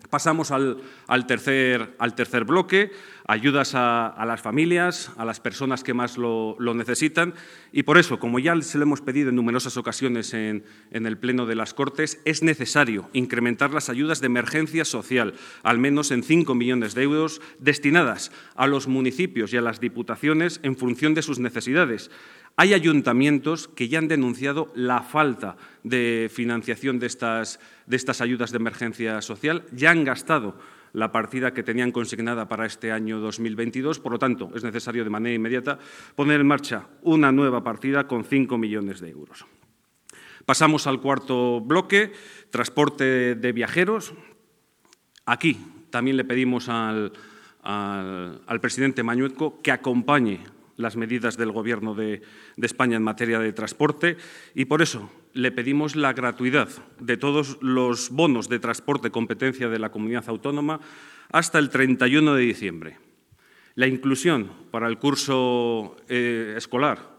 Pasamos al tercer bloque, ayudas a las familias, a las personas que más lo necesitan. Y por eso, como ya se lo hemos pedido en numerosas ocasiones en el Pleno de las Cortes, es necesario incrementar las ayudas de emergencia social, al menos en 5 millones de euros, destinadas a los municipios y a las diputaciones en función de sus necesidades. Hay ayuntamientos que ya han denunciado la falta de financiación de estas ayudas de emergencia social, ya han gastado la partida que tenían consignada para este año 2022, por lo tanto, es necesario de manera inmediata poner en marcha una nueva partida con 5 millones de euros. Pasamos al cuarto bloque, transporte de viajeros. Aquí también le pedimos al presidente Mañueco que acompañe las medidas del Gobierno de España en materia de transporte y por eso le pedimos la gratuidad de todos los bonos de transporte competencia de la comunidad autónoma hasta el 31 de diciembre. La inclusión para el curso escolar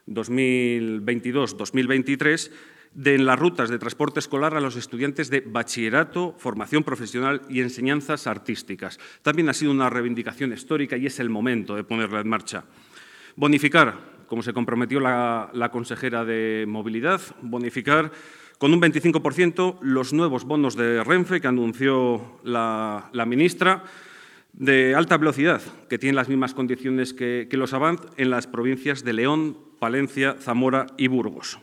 2022-2023 en las rutas de transporte escolar a los estudiantes de bachillerato, formación profesional y enseñanzas artísticas. También ha sido una reivindicación histórica y es el momento de ponerla en marcha. Bonificar, como se comprometió la consejera de Movilidad, bonificar con un 25% los nuevos bonos de Renfe que anunció la ministra de alta velocidad, que tienen las mismas condiciones que los Avant en las provincias de León, Palencia, Zamora y Burgos.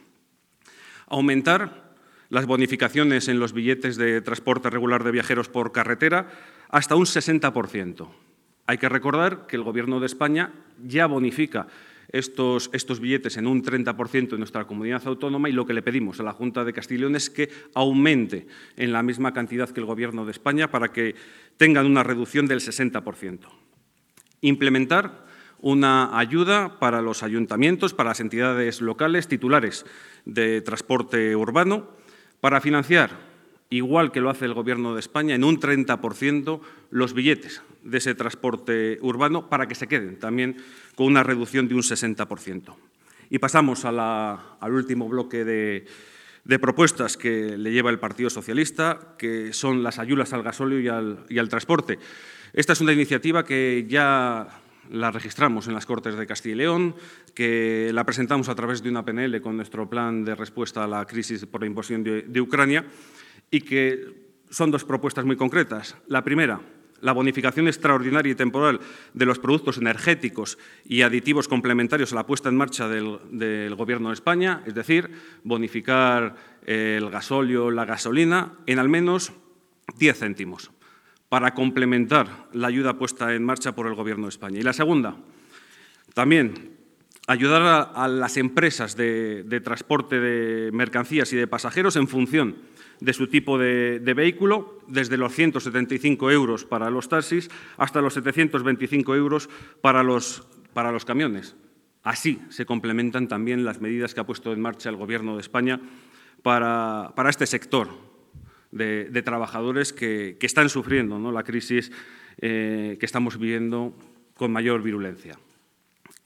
Aumentar las bonificaciones en los billetes de transporte regular de viajeros por carretera hasta un 60%. Hay que recordar que el Gobierno de España ya bonifica estos billetes en un 30% en nuestra comunidad autónoma y lo que le pedimos a la Junta de Castilla y León es que aumente en la misma cantidad que el Gobierno de España para que tengan una reducción del 60%. Implementar una ayuda para los ayuntamientos, para las entidades locales titulares de transporte urbano, para financiar, igual que lo hace el Gobierno de España, en un 30% los billetes de ese transporte urbano para que se queden también con una reducción de un 60%. Y pasamos al último bloque de propuestas que le lleva el Partido Socialista, que son las ayudas al gasóleo y al transporte. Esta es una iniciativa que ya la registramos en las Cortes de Castilla y León, que la presentamos a través de una PNL con nuestro plan de respuesta a la crisis por la invasión de Ucrania y que son dos propuestas muy concretas. La primera, la bonificación extraordinaria y temporal de los productos energéticos y aditivos complementarios a la puesta en marcha del Gobierno de España, es decir, bonificar el gasóleo, la gasolina, en al menos 10 céntimos, para complementar la ayuda puesta en marcha por el Gobierno de España. Y la segunda, también ayudar a las empresas de transporte de mercancías y de pasajeros en función de su tipo de vehículo, desde los 175 euros para los taxis hasta los 725 euros para los camiones. Así se complementan también las medidas que ha puesto en marcha el Gobierno de España para este sector de trabajadores que están sufriendo, ¿no?, la crisis que estamos viviendo con mayor virulencia.